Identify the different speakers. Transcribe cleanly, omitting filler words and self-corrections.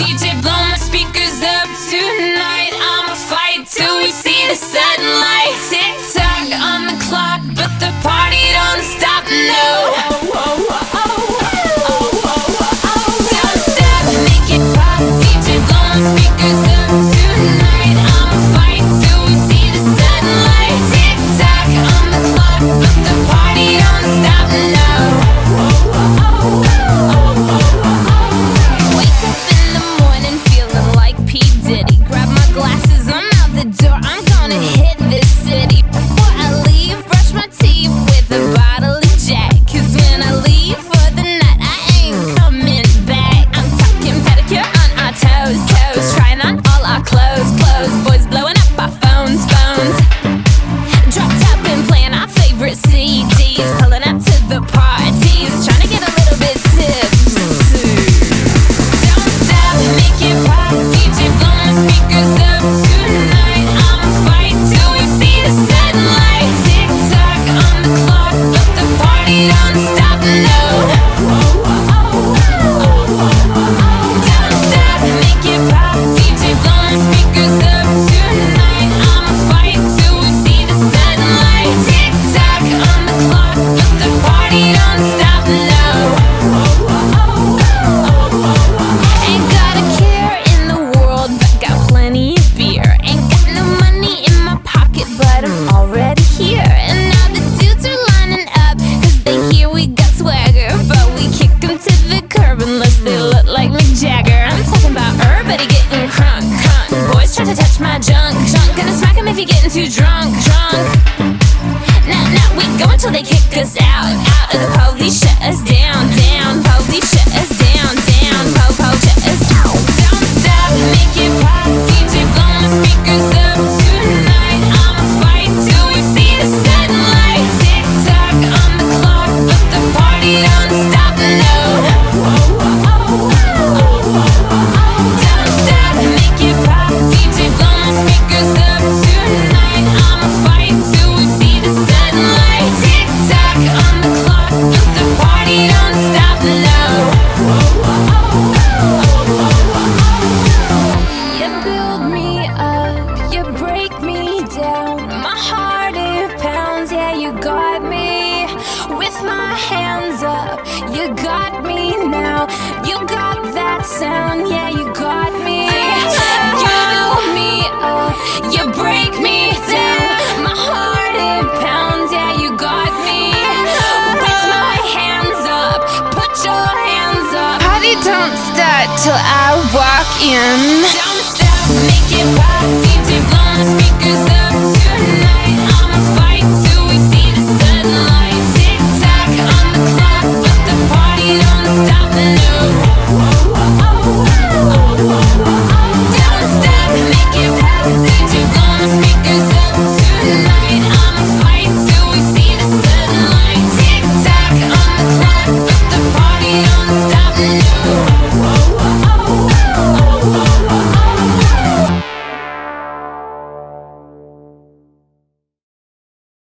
Speaker 1: DJ, blow my speakers up tonight. I'ma fight till we see the sunlight. Tick tock on the clock, but the party don't stop, no. Don't stop, make it pop. DJ, blow my speakers up tonight. I'ma fight till we see the sunlight. Tick tock on the clock, but the party don't stop, no. Wake up in the morning feeling like P. Diddy. Grab my glasses, I'm out the door, I'm gonna hit this city. Before I leave, brush my teeth with a bottle of Jack. Cause when I leave for the night, I ain't coming back. I'm talking pedicure on our toes, toes. Trying on all our clothes, clothes. Boys blowing up our phones, phones. Dropped up and playing our favorite CDs. Pulling up to the parties, trying to get a little bit tipsy. Don't stop, make it pop. DJ, blow my speakers up tonight. I'ma fight till we see the sunlight. Tick tock on the clock, but the party don't stop, no. Don't stop, make it pop. DJ, blow my speakers up tonight. I'ma fight till we see the sunlight. Tick tock on the clock, but the party don't stop, no. Ain't got a care in the world, but got plenty of beer. Ain't got no money in my pocket, but I'm already here. And now the dudes are lining up, cause they hear we got swagger. But we kick them to the curb unless they look like Mick Jagger. I'm talking about everybody getting crunk, crunk. Boys try to touch my junk, junk. Gonna smack them if you're getting too drunk, drunk. Now we go until they kick us out, out. Of the police shut us down, down. Police shut us down, down. Po-po shut us down. Don't stop, make it pop. DJ, blow my speakers up tonight. I'ma fight till we see the sunlight. Tick tock on the clock, but the party don't stop, no. Don't stop, make it pop. DJ, blow my speakers up tonight. I'ma fight till we see the sunlight. Tick tock on the clock, but the party don't stop, no. You build me up, you break me down. My heart it pounds, yeah, you got me. With my hands up, you got me now. You got that sound, yeah, you got me. You build me up, you break me down. My heart it pounds, yeah, you got me. With my hands up, put your hands up. Party don't start till I walk in.